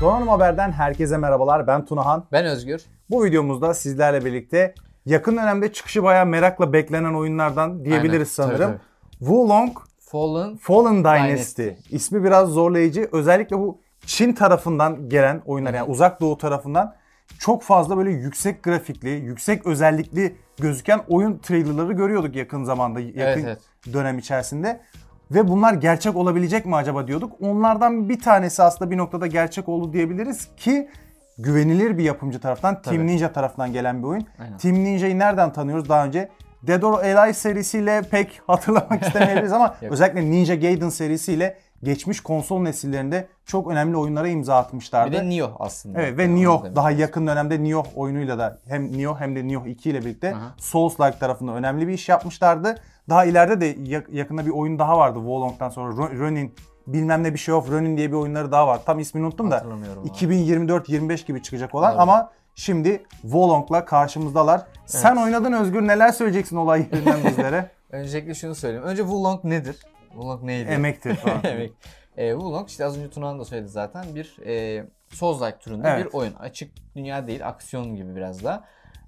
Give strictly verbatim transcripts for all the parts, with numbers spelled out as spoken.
Donanım Haber'den herkese merhabalar. Ben Tunahan. Ben Özgür. Bu videomuzda sizlerle birlikte yakın dönemde çıkışı bayağı merakla beklenen oyunlardan diyebiliriz Aynen, sanırım. tabii, tabii. Wulong Fallen, Fallen Dynasty. Dynasty. İsmi biraz zorlayıcı. Özellikle bu Çin tarafından gelen oyunlar, yani uzak doğu tarafından çok fazla böyle yüksek grafikli, yüksek özellikli gözüken oyun trailerları görüyorduk yakın zamanda, yakın evet, evet. dönem içerisinde. Ve bunlar gerçek olabilecek mi acaba diyorduk. Onlardan bir tanesi aslında bir noktada gerçek oldu diyebiliriz ki güvenilir bir yapımcı taraftan, Team Tabii. Ninja tarafından gelen bir oyun. Aynen. Team Ninja'yı nereden tanıyoruz daha önce? Dead or Alive serisiyle pek hatırlamak istemeyebiliriz ama özellikle Ninja Gaiden serisiyle geçmiş konsol nesillerinde çok önemli oyunlara imza atmışlardı. Bir de Nioh aslında. Evet ve Nioh daha yakın dönemde Nioh oyunuyla da hem Nioh hem de Nioh iki ile birlikte Souls-like tarafında önemli bir iş yapmışlardı. Daha ileride de yakında bir oyun daha vardı Wulong'dan sonra, Ronin bilmem ne bir şey of Ronin diye bir oyunları daha var. Tam ismini unuttum da iki bin yirmi dört yirmi beş gibi çıkacak olan, evet. Ama şimdi Wulong'la karşımızdalar. Evet. Sen oynadın Özgür, neler söyleyeceksin olay yerinden bizlere? Öncelikle şunu söyleyeyim. Önce Wulong nedir? Wulong neydi? Emektir falan. Emek. E, Wulong işte az önce Tunahan da söyledi zaten, bir e, Souls-like türünde evet. bir oyun. Açık dünya değil, aksiyon gibi biraz da.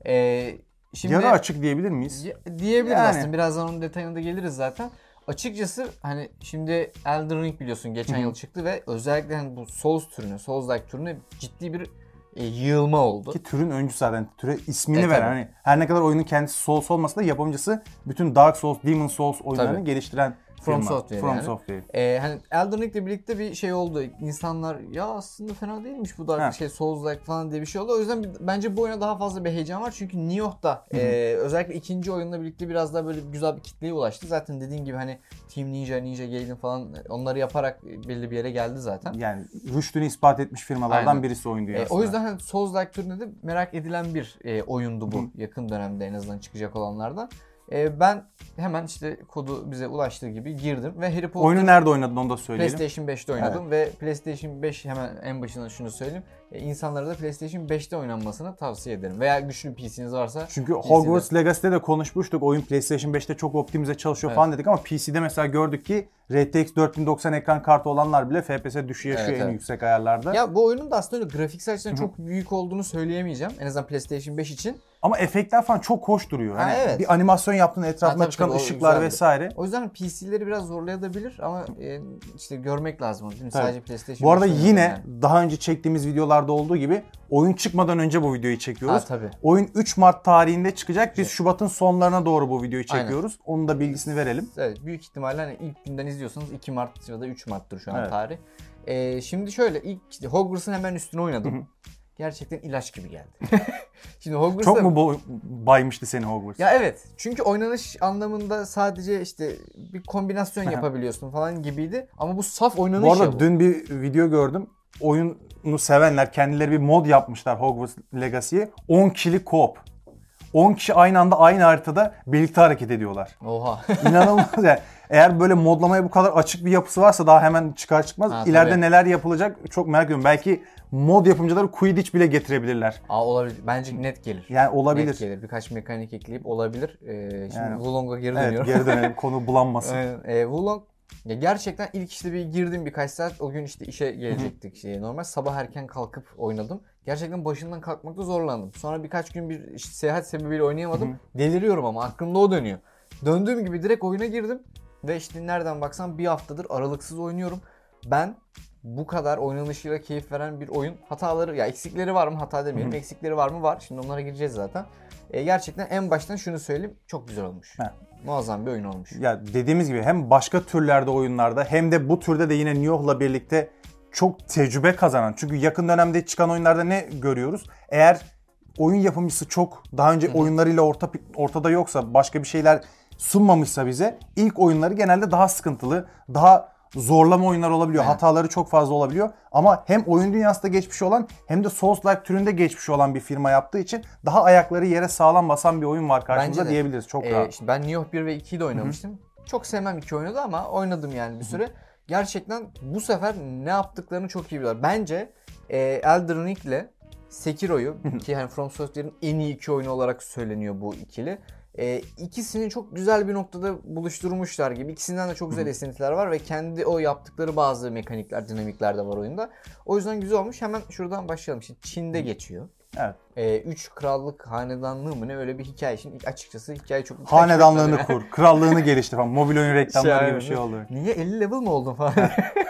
E, şimdi yarı açık diyebilir miyiz? Y- diyebiliriz yani. Aslında. Birazdan onun detayına da geliriz zaten. Açıkçası hani şimdi Elden Ring biliyorsun geçen Hı-hı. yıl çıktı ve özellikle hani bu Souls türüne, Souls-like türüne ciddi bir e, yığılma oldu. Ki türün öncüsü zaten, türe ismini e, veren, hani her ne kadar oyunun kendisi Souls olmasa da yapımcısı bütün Dark Souls, Demon Souls oyunlarını tabii. geliştiren From Software From yani. Software. Ee, hani Elden Ring'le birlikte bir şey oldu. İnsanlar ya aslında fena değilmiş bu Dark şey Souls-like falan diye bir şey oldu. O yüzden bence bu oyuna daha fazla bir heyecan var. Çünkü Nioh da e, özellikle ikinci oyunla birlikte biraz daha böyle güzel bir kitleye ulaştı. Zaten dediğin gibi hani Team Ninja, Ninja Gaiden falan onları yaparak belli bir yere geldi zaten. Yani rüştünü ispat etmiş firmalardan Aynen. birisi oyun dünyasında. E, o yüzden hani Souls-like türünde de merak edilen bir e, oyundu bu. Hı. Yakın dönemde en azından çıkacak olanlardan. Ee, ben hemen işte kodu bize ulaştığı gibi girdim ve Harry Potter... Oyunu nerede oynadın onu da söyleyelim. PlayStation beşte oynadım evet. ve PlayStation beş hemen en başına şunu söyleyeyim. E, insanlara da PlayStation beşte oynanmasını tavsiye ederim. Veya güçlü P C'niz varsa... Çünkü P C'de... Hogwarts Legacy'de de konuşmuştuk. Oyun PlayStation beşte çok optimize çalışıyor evet. falan dedik ama P C'de mesela gördük ki R T X dört bin doksan ekran kartı olanlar bile F P S düşüyor yaşıyor evet, en evet. yüksek ayarlarda. Ya bu oyunun da aslında öyle grafiksel açıdan çok büyük olduğunu söyleyemeyeceğim. En azından PlayStation beş için. Ama efektler falan çok hoş duruyor. Ha, hani evet. Bir animasyon yaptığın etrafına ha, çıkan tabii, ışıklar vesaire. O yüzden P C'leri biraz zorlayabilir ama e, işte görmek lazım. Değil mi? Sadece PlayStation. Bu arada yine yani. daha önce çektiğimiz videolarda olduğu gibi oyun çıkmadan önce bu videoyu çekiyoruz. Ha, tabii. Oyun üç Mart tarihinde çıkacak. Biz evet. Şubat'ın sonlarına doğru bu videoyu çekiyoruz. Aynen. Onun da bilgisini verelim. Evet, büyük ihtimalle hani ilk günden izliyorsanız iki Mart ya da üç Mart'tır şu an evet. tarih. Ee, şimdi şöyle ilk işte Hogwarts'ın hemen üstüne oynadım. Hı hı. Gerçekten ilaç gibi geldi. Şimdi Hogwarts'ta... Çok mu bo- baymıştı seni Hogwarts? Ya evet. Çünkü oynanış anlamında sadece işte bir kombinasyon yapabiliyorsun falan gibiydi. Ama bu saf oynanış bu arada ya bu. Dün bir video gördüm. Oyunu sevenler kendileri bir mod yapmışlar Hogwarts Legacy'ye. on kişilik co-op. on kişi aynı anda aynı haritada birlikte hareket ediyorlar. Oha. İnanılmaz yani. Eğer böyle modlamaya bu kadar açık bir yapısı varsa daha hemen çıkar çıkmaz. Ha, İleride tabii. neler yapılacak çok merak ediyorum. Belki mod yapımcıları Quidditch bile getirebilirler. Aa olabilir. Bence net gelir. Yani olabilir. Net gelir. Birkaç mekanik ekleyip olabilir. Ee, şimdi yani, Wulong'a geri evet, dönüyorum. Evet geri dönelim. Konu bulanmasın. ee, Wulong ya gerçekten ilk işte bir girdim birkaç saat. O gün işte işe gelecektik. Şey, normal sabah erken kalkıp oynadım. Gerçekten başından kalkmakta zorlandım. Sonra birkaç gün bir işte seyahat sebebiyle oynayamadım. Hı-hı. Deliriyorum ama aklımda o dönüyor. Döndüğüm gibi direkt oyuna girdim. Ve işte nereden baksan bir haftadır aralıksız oynuyorum. Ben bu kadar oynanışıyla keyif veren bir oyun hataları ya eksikleri var mı hata demeyelim. Hı-hı. Eksikleri var mı var. Şimdi onlara gireceğiz zaten. E, gerçekten en baştan şunu söyleyeyim. Çok güzel olmuş. He. Muazzam bir oyun olmuş. Ya dediğimiz gibi hem başka türlerde oyunlarda hem de bu türde de yine Nioh'la birlikte çok tecrübe kazanan. Çünkü yakın dönemde çıkan oyunlarda ne görüyoruz? Eğer oyun yapımcısı çok daha önce Hı-hı. oyunlarıyla orta, ortada yoksa, başka bir şeyler sunmamışsa bize, ilk oyunları genelde daha sıkıntılı, daha zorlama oyunlar olabiliyor. Aynen. Hataları çok fazla olabiliyor. Ama hem oyun dünyasında geçmiş olan hem de Souls-like türünde geçmiş olan bir firma yaptığı için daha ayakları yere sağlam basan bir oyun var karşımıza diyebiliriz. Çok ee, rahat. Işte ben Nioh bir ve ikiyi de oynamıştım. Hı-hı. Çok sevmem iki oyunu da ama oynadım yani bir süre. Hı-hı. Gerçekten bu sefer ne yaptıklarını çok iyi biliyorlar. Bence e, Elden Ring ile Sekiro'yu ki hani From Software'in en iyi iki oyunu olarak söyleniyor bu ikili. E, ikisini çok güzel bir noktada buluşturmuşlar gibi. İkisinden de çok güzel esintiler var ve kendi o yaptıkları bazı mekanikler, dinamikler de var oyunda. O yüzden güzel olmuş. Hemen şuradan başlayalım. Şimdi Çin'de geçiyor. Evet. E, üç krallık hanedanlığı mı ne öyle bir hikaye. Şimdi açıkçası hikaye çok... Hanedanlığını kur, krallığını geliştir falan. Mobil oyun reklamları şey, gibi bir şey oldu. Niye elli level mi oldun falan?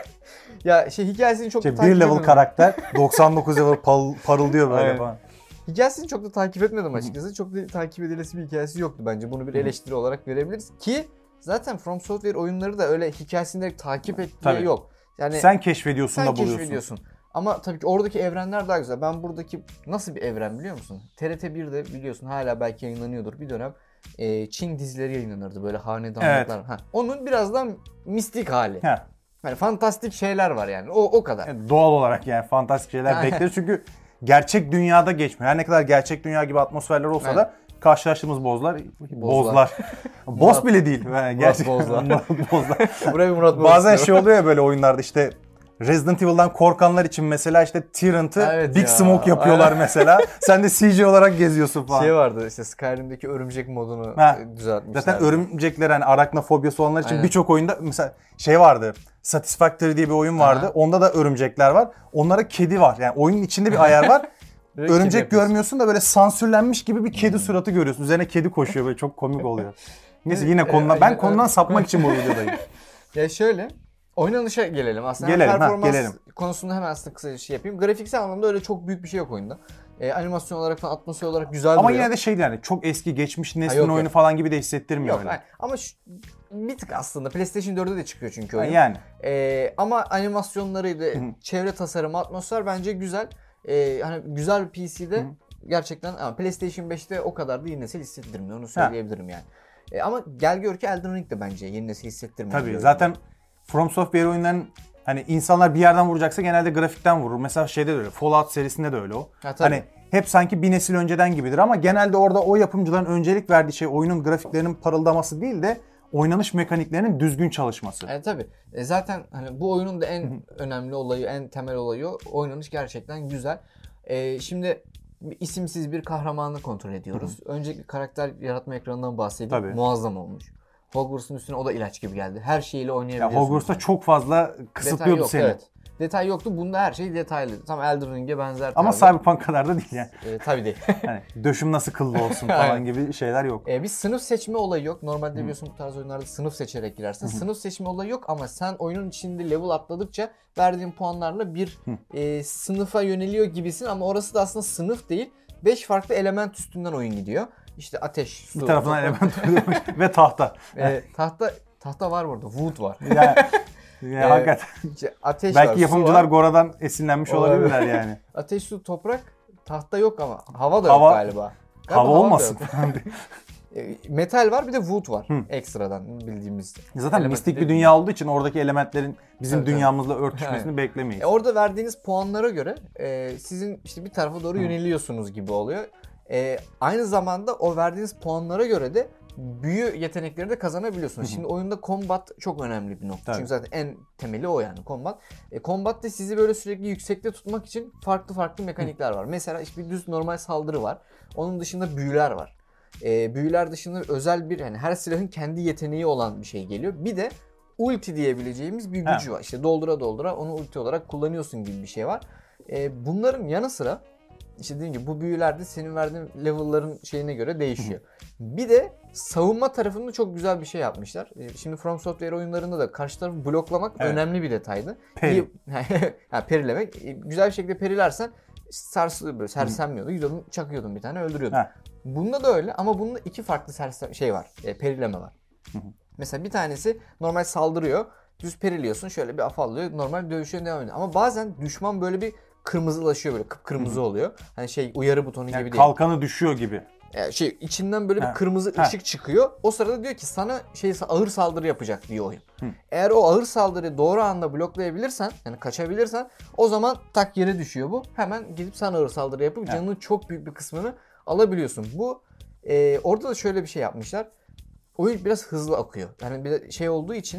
Ya şey hikayesini çok şey, da takip bir level etmedim. karakter doksan dokuz level pal- parıldıyor böyle Aynen. falan. Hikayesini çok da takip etmedim açıkçası. Çok da takip edilesi bir hikayesi yoktu bence. Bunu bir eleştiri olarak verebiliriz. Ki zaten From Software oyunları da öyle hikayesini takip ettiği Tabii. yok. Yani Sen keşfediyorsun sen da buluyorsun. keşfediyorsun. Ama tabii ki oradaki evrenler daha güzel. Ben buradaki nasıl bir evren biliyor musun? T R T birde biliyorsun hala belki yayınlanıyordur bir dönem. E, Çin dizileri yayınlanırdı böyle hanedanlıklar. Evet. Ha, onun biraz daha mistik hali. He. Hani fantastik şeyler var yani. O o kadar. Yani doğal olarak yani fantastik şeyler bekleriz çünkü gerçek dünyada geçmiyor. Her ne kadar gerçek dünya gibi atmosferler olsa Aynen. da karşılaştığımız bozlar, Bozlar. bozlar. Boz bile değil. Yani gerçek Bozlar. bozlar. Buraya bir Murat Boz Bazen istiyorum. şey oluyor ya böyle oyunlarda işte Resident Evil'dan korkanlar için mesela işte Tyrant'ı Evet Big ya. Smoke yapıyorlar Aynen. mesela. Sen de C J olarak geziyorsun falan. Şey vardı işte Skyrim'deki örümcek modunu Ha. düzeltmişler. Zaten örümcekler hani araknofobiyası olanlar için Aynen. birçok oyunda mesela şey vardı. Satisfactory diye bir oyun vardı. Aha. Onda da örümcekler var. Onlara kedi var. Yani oyunun içinde bir ayar var. Direkt Örümcek kedi yapıyorsun. görmüyorsun da böyle sansürlenmiş gibi bir kedi suratı görüyorsun. Üzerine kedi koşuyor böyle çok komik oluyor. Neyse yine Evet, konudan evet, ben evet. konudan sapmak için bu videodayım. Ya şöyle oynanışa gelelim aslında. Gelelim, ha, Performans gelelim. konusunda hemen aslında kısa bir şey yapayım. Grafiksel anlamda öyle çok büyük bir şey yok oyunda. Ee, animasyon olarak falan atmosfer olarak güzel Ama duruyor. yine de şey yani çok eski geçmiş neslin yok, oyunu yok. falan gibi de hissettirmiyor Yok öyle. hayır. Ama şu, bir tık aslında PlayStation dörde de çıkıyor çünkü oyun. Yani. Ee, ama animasyonlarıydı, çevre tasarımı, atmosfer bence güzel. Ee, hani güzel bir P C'de gerçekten ama PlayStation beşte o kadar da yeni nesil hissettirmiyor. Onu söyleyebilirim yani. Ee, ama gel gör ki Elden Ring de bence yeni nesil hissettirmiyor. Tabii zaten From Software oyunların hani insanlar bir yerden vuracaksa genelde grafikten vurur. Mesela şeyde de öyle. Fallout serisinde de öyle o. Ha, tabii. Hani hep sanki bir nesil önceden gibidir ama genelde orada o yapımcıların öncelik verdiği şey oyunun grafiklerinin parıldaması değil de oynanış mekaniklerinin düzgün çalışması. E, tabii. E, zaten hani bu oyunun da en önemli olayı, en temel olayı o. Oynanış gerçekten güzel. E, şimdi isimsiz bir kahramanı kontrol ediyoruz. Öncelikle karakter yaratma ekranından bahsedeyim. Tabii. Muazzam olmuş. Hogwarts'un üstüne o da ilaç gibi geldi. Her şeyiyle Ya oynayabiliyorsunuz. Hogwarts'ta yani. çok fazla Detay kısıtlıyordu yok, seni. evet. Detay yoktu. Bunda her şey detaylı. Tam Elden Ring'e benzer Ama tarzda. Cyberpunk kadar da değil yani. E, tabii değil. Hani döşüm nasıl kıllı olsun falan Aynen. gibi şeyler yok. E, bir sınıf seçme olayı yok. Normalde biliyorsun bu tarz oyunlarda sınıf seçerek girersin. Sınıf seçme olayı yok ama sen oyunun içinde level atladıkça verdiğin puanlarla bir e, sınıfa yöneliyor gibisin ama orası da aslında sınıf değil. beş farklı element üstünden oyun gidiyor. İşte ateş, su, Bir tarafından toprak- element ve tahta. e, tahta tahta var burada. Wood var. Yani, yani E, hakikaten. işte ateş var, Belki su yapımcılar var. Gora'dan esinlenmiş Olabilir. olabilirler yani. Ateş, su, toprak, tahta yok ama hava da Hava- yok galiba. Galiba Hava da olmasın. yok. E, Metal var bir de wood var ekstradan bildiğimiz. Zaten Element mistik bir değil. dünya olduğu için oradaki elementlerin bizim Tabii, tabii. dünyamızla örtüşmesini Aynen. beklemeyiz. E, orada verdiğiniz puanlara göre e, sizin işte bir tarafa doğru yöneliyorsunuz gibi oluyor. E, aynı zamanda o verdiğiniz puanlara göre de büyü yetenekleri de kazanabiliyorsunuz. Şimdi oyunda combat çok önemli bir nokta. Tabii. Çünkü zaten en temeli o yani combat. E, combat'te sizi böyle sürekli yüksekte tutmak için farklı farklı mekanikler var. Mesela işte bir düz normal saldırı var. Onun dışında büyüler var. E, büyüler dışında özel bir yani her silahın kendi yeteneği olan bir şey geliyor. Bir de ulti diyebileceğimiz bir gücü Ha. var. İşte doldura doldura onu ulti olarak kullanıyorsun gibi bir şey var. E, bunların yanı sıra işte dediğim gibi bu büyüler de senin verdiğin level'ların şeyine göre değişiyor. Bir de savunma tarafında çok güzel bir şey yapmışlar. E, Şimdi From Software oyunlarında da karşı tarafı bloklamak Evet. önemli bir detaydı. Peri. İyi- ha, perilemek. E, Güzel bir şekilde perilersen sarsılıyor böyle sersemliyordu. Gidiyordun çakıyordun bir tane öldürüyordun. Ha. Bunda da öyle ama bunda iki farklı sersem şey var. E, perileme var. Mesela bir tanesi normal saldırıyor. Düz periliyorsun şöyle bir afallıyor. Normal dövüşüyor devam ediyor. Ama bazen düşman böyle bir kırmızılaşıyor böyle kıpkırmızı oluyor. Hani şey uyarı butonu Yani gibi değil. kalkanı düşüyor gibi. Yani şey içinden böyle Ha. bir kırmızı Ha. ışık çıkıyor. O sırada diyor ki sana şey ağır saldırı yapacak diyor oyun. Eğer o ağır saldırıyı doğru anda bloklayabilirsen yani kaçabilirsen o zaman tak yere düşüyor bu. Hemen gidip sana ağır saldırı yapıp Ha. canının çok büyük bir kısmını alabiliyorsun. Bu e, orada da şöyle bir şey yapmışlar. Oyun biraz hızlı akıyor. Yani bir de şey olduğu için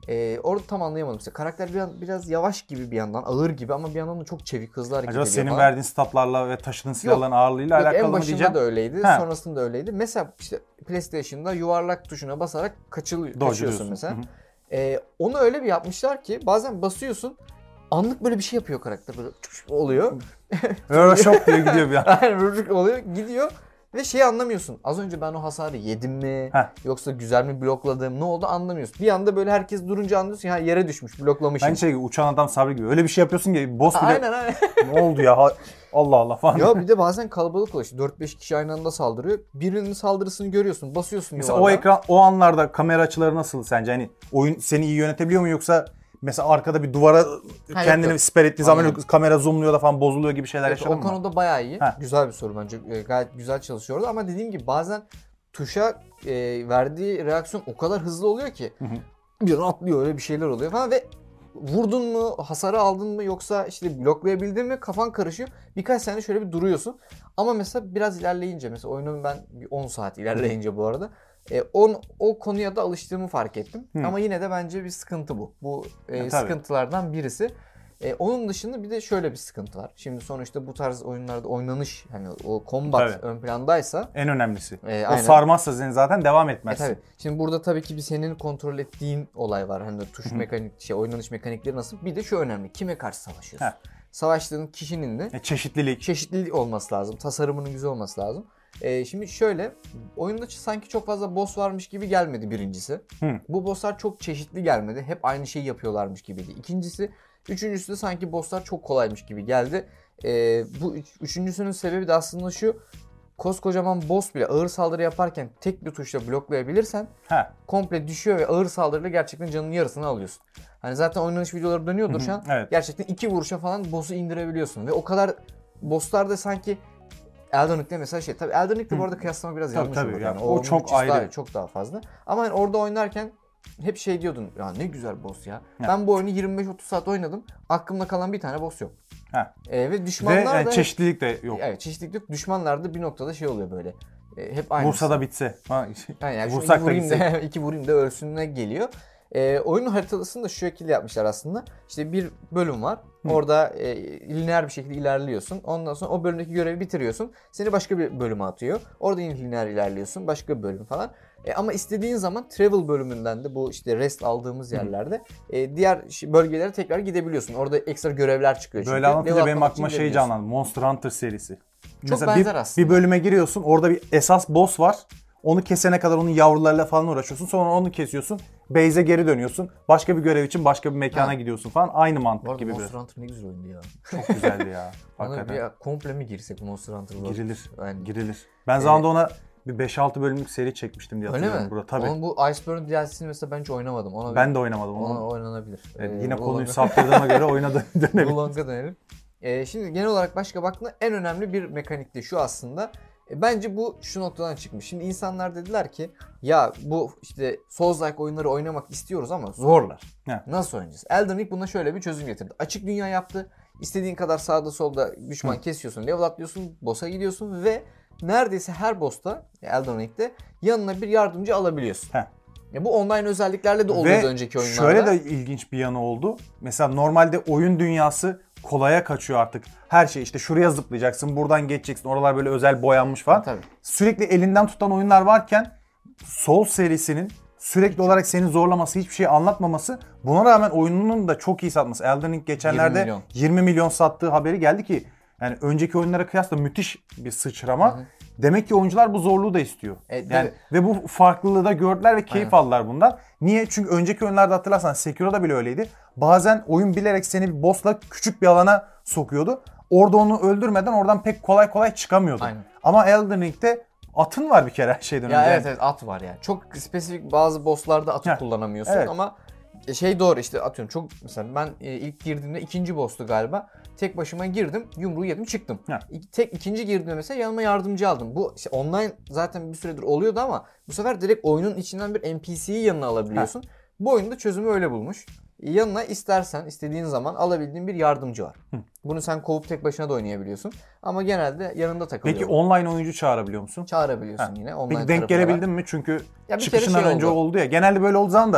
Ee, orada tam anlayamadım. İşte karakter biraz, biraz yavaş gibi bir yandan, ağır gibi ama bir yandan da çok çevik, hızlı hareket Acaba ediyor senin falan. verdiğin statlarla ve taşıdığın silahların ağırlığıyla Yok, alakalı en mı diyeceğim? başında da öyleydi, He. sonrasında da öyleydi. Mesela işte PlayStation'da yuvarlak tuşuna basarak kaçılıyor, Dodge'luyorsun. kaçıyorsun mesela. Hı hı. Ee, onu öyle bir yapmışlar ki bazen basıyorsun, anlık böyle bir şey yapıyor karakter, böyle oluyor. Öyle şok diye gidiyor bir an. Aynen böyle oluyor, gidiyor. Ve şeyi anlamıyorsun. Az önce ben o hasarı yedim mi? Heh. Yoksa güzel mi blokladım? Ne oldu anlamıyorsun. Bir anda böyle herkes durunca anlıyorsun. Ha, yere düşmüş, bloklamışım. Aynı şey gibi uçan adam Sabri gibi. Öyle bir şey yapıyorsun ki boss bile Aynen aynen. ne oldu ya Ha- Allah Allah falan. Ya bir de bazen kalabalık oluyor. İşte dört beş kişi aynı anda saldırıyor. Birinin saldırısını görüyorsun. Basıyorsun Mesela yuvarlağa. o ekran o anlarda kamera açıları nasıl sence? Hani oyun seni iyi yönetebiliyor mu yoksa mesela arkada bir duvara Ha, kendini yok. siper ettiği zaman Anladım. kamera zoomluyor da falan bozuluyor gibi şeyler Evet, yaşadın o mı? konuda bayağı iyi. Ha. Güzel bir soru bence. E, Gayet güzel çalışıyordu ama dediğim gibi bazen tuşa e, verdiği reaksiyon o kadar hızlı oluyor ki Hı hı. bir an atlıyor, öyle bir şeyler oluyor falan ve vurdun mu, hasarı aldın mı yoksa işte bloklayabildin mi kafan karışıyor. Birkaç saniye şöyle bir duruyorsun. Ama mesela biraz ilerleyince, mesela oyunun ben bir on saat ilerleyince bu arada e, on, o konuya da alıştığımı fark ettim. Hı. Ama yine de bence bir sıkıntı bu. Bu e, E, tabii. sıkıntılardan birisi. E, onun dışında bir de şöyle bir sıkıntı var. Şimdi sonuçta bu tarz oyunlarda oynanış, hani o combat Tabii. ön plandaysa En önemlisi. e, O aynen. sarmazsa seni zaten devam E etmezsin. tabii. Şimdi burada tabii ki bir senin kontrol ettiğin olay var. Hani tuş mekanik, şey, oynanış mekanikleri nasıl? Bir de şu önemli. Kime karşı savaşıyorsun? Heh. Savaştığın kişinin de E, çeşitlilik. çeşitlilik olması lazım. Tasarımının güzel olması lazım. Ee, şimdi şöyle, oyunda sanki çok fazla boss varmış gibi gelmedi birincisi. Hı. Bu bosslar çok çeşitli gelmedi. Hep aynı şeyi yapıyorlarmış gibiydi. İkincisi, üçüncüsü de sanki bosslar çok kolaymış gibi geldi. Ee, bu üç- üçüncüsünün sebebi de aslında şu. Koskocaman boss bile ağır saldırı yaparken tek bir tuşla bloklayabilirsen Ha. komple düşüyor ve ağır saldırıyla gerçekten canının yarısını alıyorsun. Hani zaten oynanış videoları dönüyordur şu an. Evet. Gerçekten iki vuruşa falan boss'u indirebiliyorsun. Ve o kadar bosslar da sanki Elden Ring'de mesela şey. Tabii Elden Ring'de bu arada kıyaslama biraz Tabii, yanlış tabii. olur. Yani Yani o onun çok bütçesi ayrı. Daha, çok daha fazla. Ama hani orada oynarken hep şey diyordun. Ya ne güzel boss ya. Ya. Ben bu oyunu yirmi beş otuz saat oynadım. Aklımda kalan bir tane boss yok. Ha. Ee, ve Ve düşmanlar yani da... çeşitlilik de yok. Evet, çeşitlilik yok. Düşmanlar da bir noktada şey oluyor böyle. E, hep aynısı. Vursa da bitse. Ha. Yani, yani şu Vursak iki da vurayım gitsek. da iki vurayım da ölsününe geliyor. Ee, oyunun haritasını da şu şekilde yapmışlar aslında. İşte bir bölüm var. Hı. Orada e, lineer bir şekilde ilerliyorsun. Ondan sonra o bölümdeki görevi bitiriyorsun. Seni başka bir bölüme atıyor. Orada yine lineer ilerliyorsun. Başka bir bölüm falan. E, ama istediğin zaman travel bölümünden de bu işte rest aldığımız yerlerde e, diğer şi- bölgelere tekrar gidebiliyorsun. Orada ekstra görevler çıkıyor çünkü. Böyle anlatınca Level benim atlamak aklıma için şey gidebiliyorsun. canlandı. Monster Hunter serisi. Çok Mesela benzer bir, aslında. bir bölüme giriyorsun. Orada bir esas boss var. Onu kesene kadar onun yavrularıyla falan uğraşıyorsun. Sonra onu kesiyorsun. Base'e geri dönüyorsun. Başka bir görev için başka bir mekana Ha. gidiyorsun falan. Aynı Bu mantık arada gibi biraz. Monster Hunter ne güzel oyundu ya. Çok güzeldi ya. Bana Hakikaten. bir komple mi girsek Monster Hunter World? Girilir. Yani. Girilir. Ben zamanında ona bir beş altı bölümlük seri çekmiştim diye Öyle hatırlıyorum. mi? Burada. Tabii. Onun bu Iceborne D L C'sini mesela ben hiç oynamadım. Ona Ben bir, de oynamadım ona onu. oynanabilir. Evet, Ee, yine bu konuyu longa- saptırdığıma göre oyuna dön- Bu dönelim. longa dönelim. Ee, şimdi genel olarak başka baktığında en önemli bir mekanikti şu aslında. E, bence bu şu noktadan çıkmış. Şimdi insanlar dediler ki ya bu işte Souls-like oyunları oynamak istiyoruz ama zorlar. He. Nasıl oynayacağız? Elden Ring buna şöyle bir çözüm getirdi. Açık dünya yaptı. İstediğin kadar sağda solda düşman Hı. kesiyorsun, level atlıyorsun, boss'a gidiyorsun ve neredeyse her boss'ta Elden Ring'de yanına bir yardımcı alabiliyorsun. He. Ya bu online özelliklerle de oluyordu Ve önceki oyunlarda. şöyle de ilginç bir yanı oldu. Mesela normalde oyun dünyası kolaya kaçıyor artık. Her şey işte şuraya zıplayacaksın, buradan geçeceksin. Oralar böyle özel boyanmış falan. Ha, tabii. Sürekli elinden tutan oyunlar varken Souls serisinin sürekli olarak seni zorlaması, hiçbir şey anlatmaması, buna rağmen oyununun da çok iyi satması. Elden Ring geçenlerde yirmi milyon. yirmi milyon sattığı haberi geldi ki yani önceki oyunlara kıyasla müthiş bir sıçrama. Hı hı. Demek ki oyuncular bu zorluğu da istiyor. E, yani tabii. ve bu farklılığı da gördüler ve keyif Aynen. aldılar bundan. Niye? Çünkü önceki oyunlarda hatırlarsan Sekiro'da bile öyleydi. Bazen oyun bilerek seni bir boss'la küçük bir alana sokuyordu. Orada onu öldürmeden oradan pek kolay kolay çıkamıyordun. Aynen. Ama Elden Ring'de atın var bir kere her şeyden Ya önce. evet evet at var yani. Çok spesifik bazı bosslarda atı Heh, kullanamıyorsun evet. ama şey doğru işte atıyorum çok mesela ben e, ilk girdiğimde ikinci boss'tu galiba. Tek başıma girdim, yumruğu yedim, çıktım. Heh. İki- tek ikinci girdiğimde mesela yanıma yardımcı aldım. Bu işte online zaten bir süredir oluyordu ama bu sefer direkt oyunun içinden bir N P C'yi yanına alabiliyorsun. Bu oyunda çözümü öyle bulmuş. Yanına istersen istediğin zaman alabildiğin bir yardımcı var. Hı. Bunu sen kovup tek başına da oynayabiliyorsun. Ama genelde yanında takılıyor. Peki online oyuncu çağırabiliyor musun? Çağırabiliyorsun Ha. yine. Online Peki denk tarafı da var. gelebildin mi? Çünkü Ya bir çıkışından kere şey önce oldu. oldu ya. Genelde böyle olduğu zaman da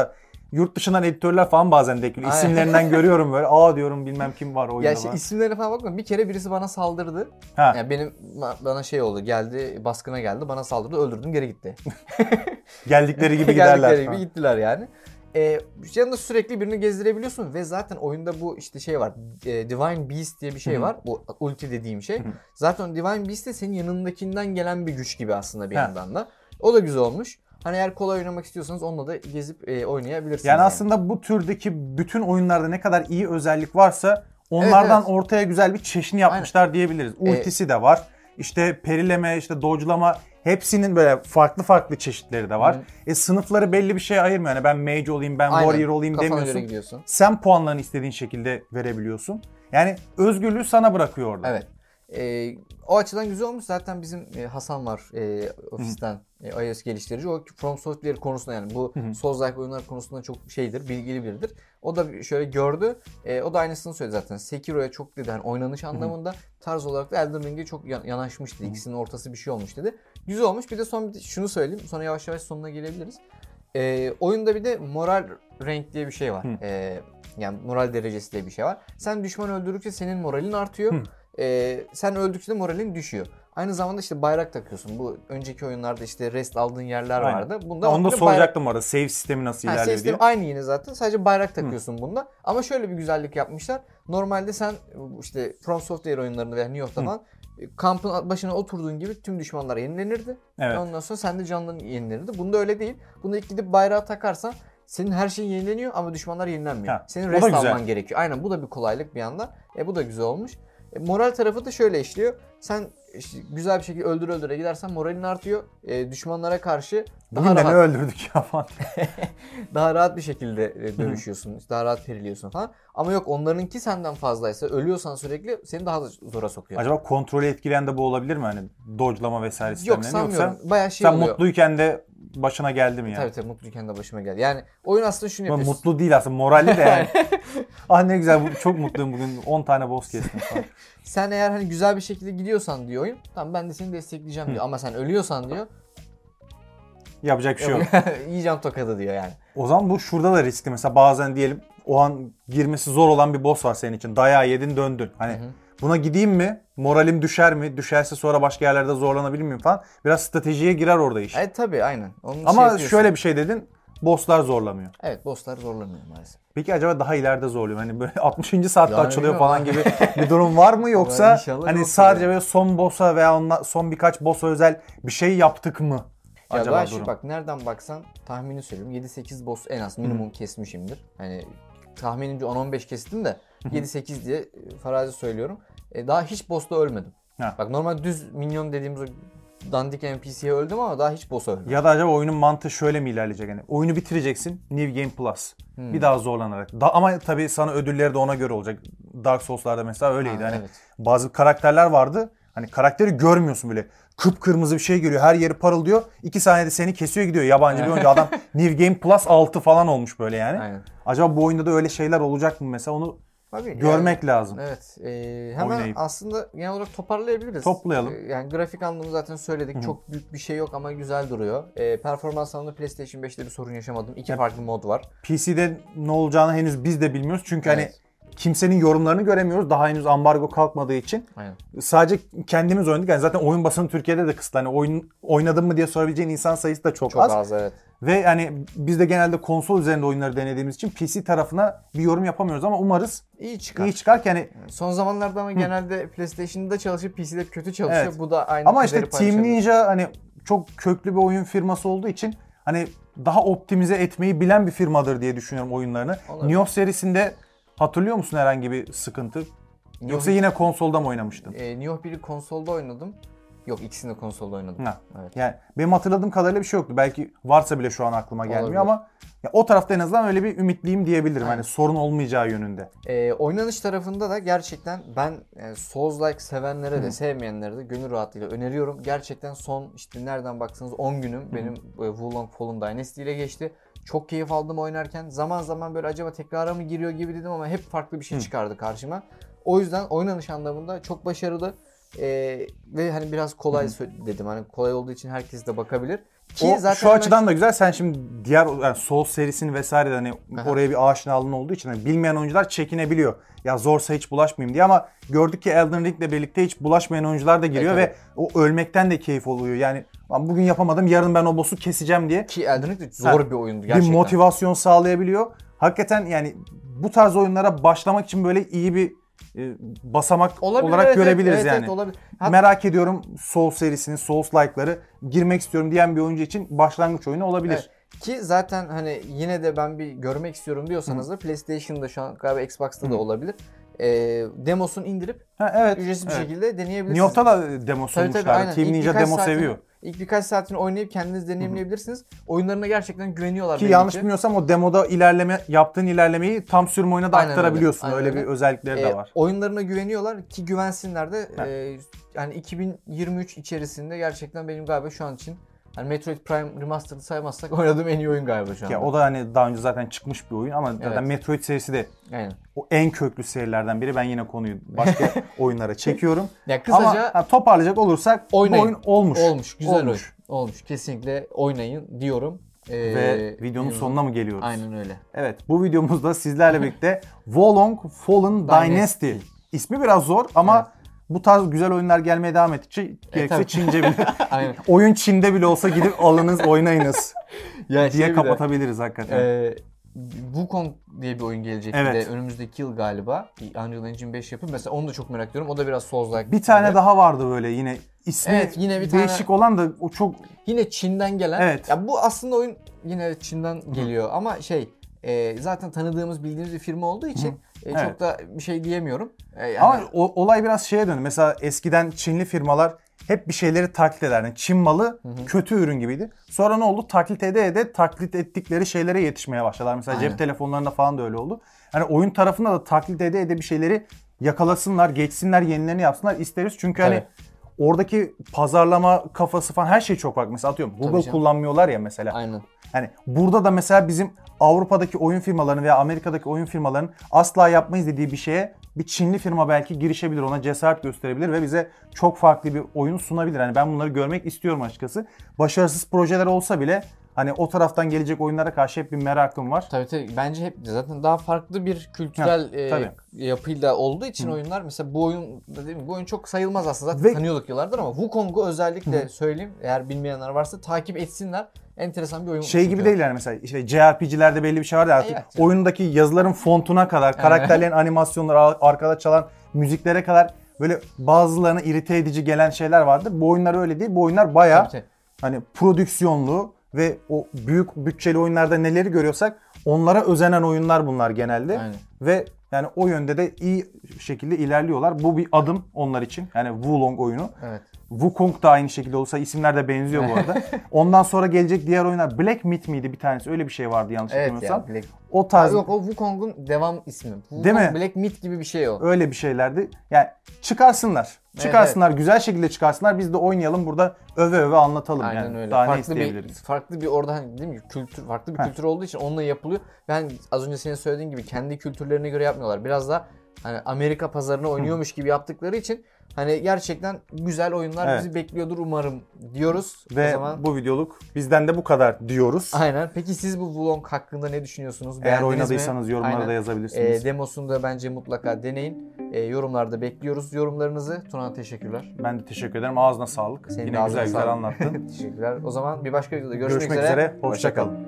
yurt dışından editörler falan bazen denk geliyor. İsimlerinden görüyorum böyle. Aa diyorum bilmem kim var oyunda. Ya işte isimlerine falan bakma. Bir kere birisi bana saldırdı. Ha. Yani benim bana şey oldu. Geldi baskına geldi. Bana saldırdı. Öldürdüm geri gitti. Geldikleri gibi giderler. Geldikleri gibi gittiler yani. Ee, yanında sürekli birini gezdirebiliyorsun ve zaten oyunda bu işte şey var. E, Divine Beast diye bir şey var. Bu ulti dediğim şey. Zaten Divine Beast de senin yanındakinden gelen bir güç gibi aslında bir ha. yandan da. O da güzel olmuş. Hani eğer kolay oynamak istiyorsanız onunla da gezip e, oynayabilirsiniz. Yani, yani aslında bu türdeki bütün oyunlarda ne kadar iyi özellik varsa onlardan evet, evet. ortaya güzel bir çeşni yapmışlar Aynen. diyebiliriz. Ultisi ee, de var. İşte perileme, işte dodge'lama hepsinin böyle farklı farklı çeşitleri de var. Hı. E sınıfları belli bir şeye ayırmıyor. Yani ben mage olayım, ben Aynen. warrior olayım Kafana demiyorsun. Sen puanlarını istediğin şekilde verebiliyorsun. Yani özgürlüğü sana bırakıyor orada. Evet. Ee, o açıdan güzel olmuş. Zaten bizim e, Hasan var e, ofisten e, iOS geliştirici. O From Software konusunda yani bu Souls-like oyunlar konusunda çok şeydir, bilgili biridir. O da şöyle gördü. E, o da aynısını söyledi zaten. Sekiro'ya çok dedi hani oynanış anlamında, tarz olarak da Elden Ring'e çok yanaşmıştı. İkisinin ortası bir şey olmuş dedi. Güzel olmuş. Bir de son bir şunu söyleyeyim. Sonra yavaş yavaş sonuna gelebiliriz. E, oyunda bir de moral rank diye bir şey var. E, yani moral derecesi diye bir şey var. Sen düşman öldürdükçe senin moralin artıyor. Hı. Ee, sen öldükçe de moralin düşüyor. Aynı zamanda işte bayrak takıyorsun. Bu önceki oyunlarda işte rest aldığın yerler Aynen. vardı. Bunda onu da soracaktım bayrak... orada. Save sistemi nasıl ha, ilerliyor save diye. Sistemi aynı yine zaten. Sadece bayrak takıyorsun Hı. bunda. Ama şöyle bir güzellik yapmışlar. Normalde sen işte From Software oyunlarında veya New York'ta falan kampın başına oturduğun gibi tüm düşmanlar yenilenirdi. Evet. Ondan sonra sen de canların yenilenirdi. Bunda öyle değil. Bunda ilk gidip bayrağı takarsan senin her şeyin yenileniyor ama düşmanlar yenilenmiyor. Ha, senin rest alman gerekiyor. Aynen, bu da bir kolaylık bir yandan. E, bu da güzel olmuş. E, moral tarafı da şöyle işliyor. Sen işte güzel bir şekilde öldür öldüre gidersen moralin artıyor. E, düşmanlara karşı daha Bugün rahat. Bugün de ne öldürdük ya falan. daha rahat bir şekilde dövüşüyorsun. daha rahat periliyorsun falan. Ama yok, onlarınki senden fazlaysa, ölüyorsan sürekli seni daha da zora sokuyor. Acaba kontrolü etkileyen de bu olabilir mi? Hani dodge'lama vesaire sistemlerini. Yok, sanmıyorum. Yoksa bayağı şey sen oluyor. mutluyken de başına geldi mi yani? Tabii tabii, mutluyken de başıma geldi. Yani oyun aslında şunu yapıyor. Mutlu değil aslında, moralli de yani. Ah ne güzel, çok mutluyum bugün, on tane boss kestim falan. Sen eğer hani güzel bir şekilde gidiyorsan diyor oyun, tamam ben de seni destekleyeceğim diyor. Hı. Ama sen ölüyorsan diyor, yapacak bir şey yok. Yiyeceğim tokadı diyor yani. O zaman bu şurada da riskli. Mesela bazen diyelim o an girmesi zor olan bir boss var senin için. Dayağı yedin döndün. Hani hı hı. buna gideyim mi? Moralim düşer mi? Düşerse sonra başka yerlerde zorlanabilir miyim falan. Biraz stratejiye girer orada iş. Evet tabii, aynen. Onun Ama şey şöyle bir şey dedin. Bosslar zorlamıyor. Evet, bosslar zorlamıyor maalesef. Peki acaba daha ileride zorluyor? Hani böyle altmışıncı saatte yani açılıyor falan gibi bir durum var mı? Yoksa hani sadece yani. Böyle son boss'a veya onla, son birkaç boss'a özel bir şey yaptık mı? Ya acaba şu, bak nereden baksan tahmini söyleyeyim, yedi sekiz boss en az minimum Hı. kesmişimdir. Hani tahminimce on on beş kestim de yedi sekiz diye farazi söylüyorum. E, daha hiç boss'ta ölmedim. Ha. Bak normal düz minyon dediğimiz o dandik N P C'ye öldüm ama daha hiç boss'a ölmedim. Ya da acaba oyunun mantığı şöyle mi ilerleyecek? Yani oyunu bitireceksin, New Game Plus. Hmm. Bir daha zorlanarak. Da, ama tabii sana ödülleri de ona göre olacak. Dark Souls'larda mesela öyleydi. Ha, hani evet. Bazı karakterler vardı. Hani karakteri görmüyorsun bile. Kıpkırmızı bir şey geliyor. Her yeri parıldıyor. iki saniyede seni kesiyor gidiyor. Yabancı bir oyuncu. Adam New Game Plus altı falan olmuş böyle yani. Aynen. Acaba bu oyunda da öyle şeyler olacak mı mesela, onu Tabii, görmek yani, lazım. Evet. E, hemen Oynayıp. aslında genel olarak toparlayabiliriz. Toplayalım. E, yani grafik anlamını zaten söyledik. Hı-hı. Çok büyük bir şey yok ama güzel duruyor. E, performans anlamında PlayStation beşte bir sorun yaşamadım. İki ya, farklı mod var. P C'de ne olacağını henüz biz de bilmiyoruz. Çünkü evet. hani kimsenin yorumlarını göremiyoruz. Daha henüz ambargo kalkmadığı için. Aynen. Sadece kendimiz oynadık. Yani zaten oyun basını Türkiye'de de kısıtlı. Hani oyun oynadın mı diye sorabileceğin insan sayısı da çok, çok az. Çok az evet. Ve hani biz de genelde konsol üzerinde oyunları denediğimiz için P C tarafına bir yorum yapamıyoruz ama umarız iyi çıkar. İyi çıkar ki hani son zamanlarda ama Hı. genelde PlayStation'da çalışıp P C'de kötü çalışıyor. Evet. Bu da aynı. Ama işte Team Ninja hani çok köklü bir oyun firması olduğu için hani daha optimize etmeyi bilen bir firmadır diye düşünüyorum oyunlarını. Olabilir. Nioh serisinde hatırlıyor musun herhangi bir sıkıntı? Nioh Yoksa yine konsolda mı oynamıştın? E, Nioh bir'i konsolda oynadım. Yok, ikisini de konsolda oynadım. Ha. Evet. Yani benim hatırladığım kadarıyla bir şey yoktu. Belki varsa bile şu an aklıma gelmiyor Olabilir. ama ya o tarafta en azından öyle bir ümitliyim diyebilirim. Aynen. Hani sorun olmayacağı yönünde. Ee, oynanış tarafında da gerçekten ben yani Souls-like sevenlere de Hı. sevmeyenlere de gönül rahatlığıyla öneriyorum. Gerçekten son işte nereden baksanız on günüm Hı. benim e, Wulong Fallen Dynasty ile geçti. Çok keyif aldım oynarken. Zaman zaman böyle acaba tekrara mı giriyor gibi dedim ama hep farklı bir şey Hı. çıkardı karşıma. O yüzden oynanış anlamında çok başarılı. Ee, ve hani biraz kolay sö- dedim. Hani kolay olduğu için herkes de bakabilir. Ki O zaten şu açıdan da güzel. Sen şimdi diğer yani Souls serisini vesaire de hani Aha. oraya bir aşinalığın olduğu için hani bilmeyen oyuncular çekinebiliyor. Ya zorsa hiç bulaşmayayım diye ama gördük ki Elden Ring'le birlikte hiç bulaşmayan oyuncular da giriyor Evet, ve o ölmekten de keyif oluyor. Yani bugün yapamadım, yarın ben o boss'u keseceğim diye. Ki Elden Ring de zor Ha, bir oyundu gerçekten. Bir motivasyon sağlayabiliyor. Hakikaten yani bu tarz oyunlara başlamak için böyle iyi bir e, basamak Olabilir, olarak evet, görebiliriz evet, yani. Evet, olabilir. Hat- Merak ediyorum Souls serisini, Souls-like'ları girmek istiyorum diyen bir oyuncu için başlangıç oyunu olabilir. Evet. Ki zaten hani yine de ben bir görmek istiyorum diyorsanız da PlayStation'da şu an galiba Xbox'ta Hı. da olabilir. Ee, demosunu indirip Ha, evet. ücretsiz bir evet. şekilde deneyebilirsiniz. Nioh'ta da demo Tabii, tabii, sunmuşlar. aynen. Team İlk Ninja birkaç demo saatini- seviyor. İlk birkaç saatini oynayıp kendiniz deneyimleyebilirsiniz. Oyunlarına gerçekten güveniyorlar. Ki belli yanlış ki. bilmiyorsam o demoda ilerleme yaptığın ilerlemeyi tam sürüm oyuna da Aynen aktarabiliyorsun. öyle, Öyle, aynen bir öyle. özellikleri Ee, de var. oyunlarına güveniyorlar ki güvensinler de. Ha. E, yani iki bin yirmi üç içerisinde gerçekten benim galiba şu an için hani Metroid Prime Remastered'ı saymazsak oynadığım en iyi oyun galiba şu an. Ya o da hani daha önce zaten çıkmış bir oyun ama zaten Evet. Metroid serisi de Aynen. o en köklü serilerden biri. Ben yine konuyu başka oyunlara çekiyorum. Ya kısaca Ama ha, toparlayacak olursak oynayın. bu oyun olmuş. Olmuş, güzel Olmuş. oyun. Olmuş. Kesinlikle oynayın diyorum. Ee, Ve videonun videonun- sonuna mı geliyoruz? Aynen öyle. Evet, bu videomuzda sizlerle birlikte Wolong Fallen Dynasty. Dynasty. İsmi biraz zor ama bu tarz güzel oyunlar gelmeye devam ettikçe gerekse tabii. Çince bile. Aynen. Oyun Çin'de bile olsa gidip alınız, oynayınız Ya diye şey bir de, kapatabiliriz hakikaten. e, Wukong diye bir oyun gelecek Evet. bir de önümüzdeki yıl galiba. Unreal Engine beş yapıyor. Mesela onu da çok merak ediyorum. O da biraz Souls-like. Bir tane gibi. daha vardı böyle yine ismi Evet, yine bir tane- değişik olan da o çok Yine Çin'den gelen. Evet. Ya bu aslında oyun yine Çin'den geliyor ama şey e, zaten tanıdığımız bildiğimiz bir firma olduğu için e, Evet. çok da bir şey diyemiyorum. E, yani, ama o, olay biraz şeye döndü. Mesela eskiden Çinli firmalar hep bir şeyleri taklit ederdi. Çin malı kötü ürün gibiydi. Sonra ne oldu? Taklit ede ede taklit ettikleri şeylere yetişmeye başladılar. Mesela Aynen. cep telefonlarında falan da öyle oldu. Hani oyun tarafında da taklit ede ede bir şeyleri yakalasınlar, geçsinler, yenilerini yapsınlar isteriz. Çünkü hani Tabii. oradaki pazarlama kafası falan her şey çok farklı. Mesela atıyorum Google canım. kullanmıyorlar ya mesela. Aynen. Hani burada da mesela bizim Avrupa'daki oyun firmalarının veya Amerika'daki oyun firmalarının asla yapmayız dediği bir şeye bir Çinli firma belki girişebilir, ona cesaret gösterebilir ve bize çok farklı bir oyun sunabilir. Hani ben bunları görmek istiyorum açıkçası. Başarısız projeler olsa bile hani o taraftan gelecek oyunlara karşı hep bir merakım var. Tabii tabii. Bence hep zaten daha farklı bir kültürel Ha, e, tabii. yapıyla olduğu için oyunlar mesela bu oyun değil mi? Bu oyun çok sayılmaz aslında. Zaten Ve- tanıyorduk yıllardır ama Wukong'u özellikle söyleyeyim. Eğer bilmeyenler varsa takip etsinler. Enteresan bir oyun. Şey çünkü. gibi değil yani mesela işte C R P G'lerde belli bir şey var ya artık Evet. oyundaki yazıların fontuna kadar, karakterlerin animasyonları, ar- arkada çalan müziklere kadar böyle bazılarına irite edici gelen şeyler vardır. Bu oyunlar öyle değil. Bu oyunlar bayağı Tabii, tabii. hani prodüksiyonlu ve o büyük bütçeli oyunlarda neleri görüyorsak onlara özenen oyunlar bunlar genelde. Aynen. Ve yani o yönde de iyi şekilde ilerliyorlar. Bu bir adım onlar için. Yani Wulong oyunu. Evet. Wukong da aynı şekilde olsa isimler de benziyor bu arada. Ondan sonra gelecek diğer oyunlar Black Myth miydi bir tanesi? Öyle bir şey vardı yanlış Evet hatırlamıyorsam. ya. Black... O tarz Yok o Wukong'un devam ismi. Wukong Değil mi? Black Myth gibi bir şey o. öyle bir şeylerdi. Yani çıkarsınlar. Çıkarsınlar, güzel şekilde çıkarsınlar. Biz de oynayalım burada öve öve anlatalım. Aynen yani. öyle. Daha ne farklı isteyebiliriz? bir farklı bir orada hani değil mi kültür farklı bir Heh. kültür olduğu için onunla yapılıyor. Ben az önce senin söylediğin gibi kendi kültürlerine göre yapmıyorlar. Biraz da hani Amerika pazarına oynuyormuş gibi yaptıkları için hani gerçekten güzel oyunlar Evet. bizi bekliyordur umarım diyoruz. Ve o zaman bu videoluk bizden de bu kadar diyoruz. aynen. Peki siz bu Wulong hakkında ne düşünüyorsunuz? Eğer Beğendiniz oynadıysanız mi? yorumlara Aynen. da yazabilirsiniz. E, demosunu da bence mutlaka deneyin. E, yorumlarda bekliyoruz yorumlarınızı. Tuna teşekkürler. Ben de teşekkür ederim. Ağzına sağlık. Senin de Yine ağzına güzel güzel sağlık. anlattın. Teşekkürler. O zaman bir başka videoda görüşmek, Görüşmek üzere. Hoşça Hoşça kalın. kalın.